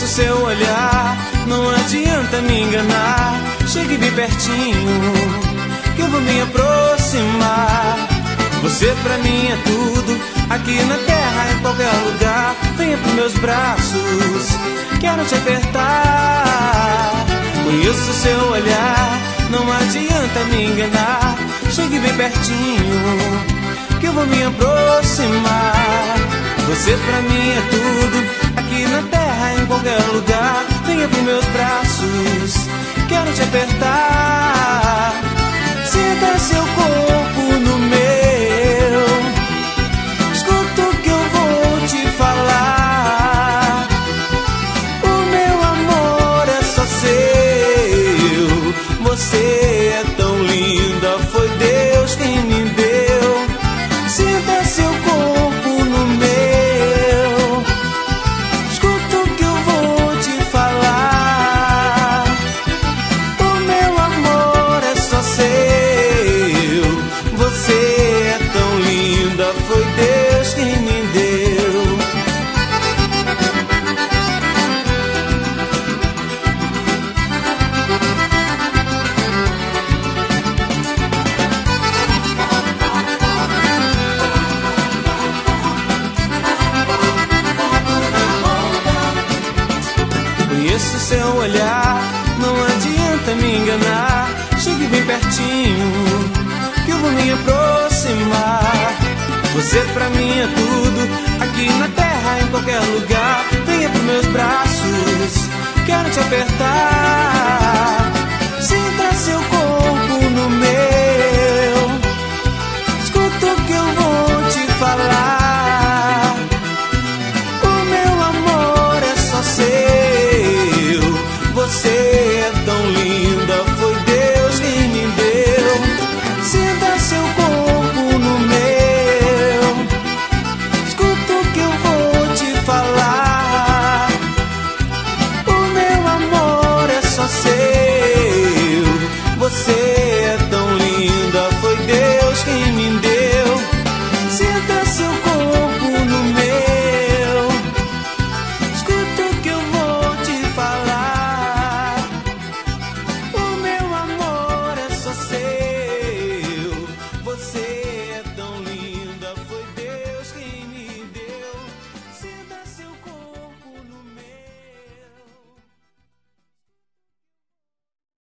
seu olhar, não adianta me enganar. Chegue bem pertinho, que eu vou me aproximar. Você pra mim é tudo, aqui na terra, em qualquer lugar. Venha pros meus braços, quero te apertar. Conheço seu olhar, não adianta me enganar. Chegue bem pertinho, que eu vou me aproximar. Você pra mim é tudo, aqui na terra, em qualquer lugar. Venha pros meus braços, quero te apertar. Sinta seu corpo no meu, escuta o que eu vou te falar. O meu amor é só seu, você é tão linda, foi Deus quem me deu. Sinta seu corpo no meu, escuta o que eu vou te falar. O meu amor é só seu, você é tão linda, foi Deus quem me deu. Conheço seu olhar, não adianta me enganar. Chegue bem pertinho, que eu vou me aproximar. Você pra mim é tudo, aqui na terra, em qualquer lugar. Venha pros meus braços, quero te apertar.